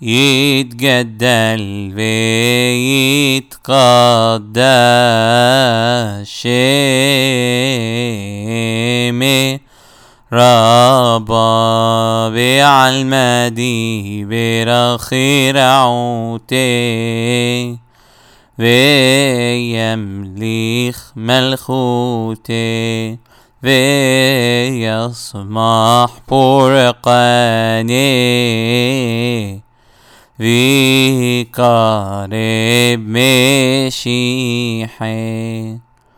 يتجدل ويتقدس شمي ربا بعلمدي برخير عوتي ويمليخ ملخوتي ويصمح برقاني وقارب مشيحي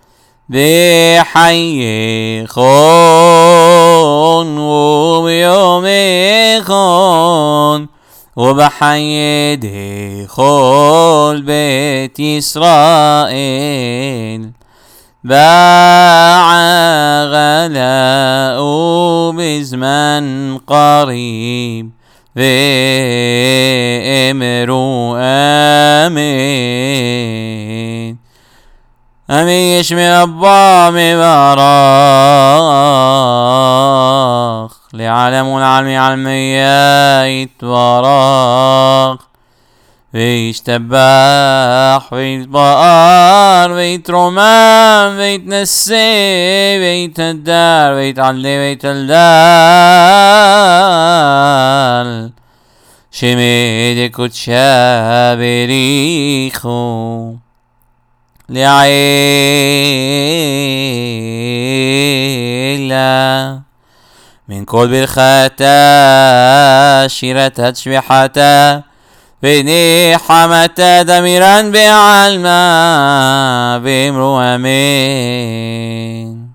بحي خون وبيوم خون وبحي دخول بيت إسرائيل بعغلاء بزمن قريب وامروا آمين آمين يشمي ربا مبارك لعالم العالمي علمية يتبارك ويشتبح ويتبقر ويترمم ويتنسي ويتهدر ويتعلي ويتلدل شميد كتشا بريخو لعيلة من كل برخاتا شيرتا تشبيحتا بني حمتا دميرا بعلما بامرو امين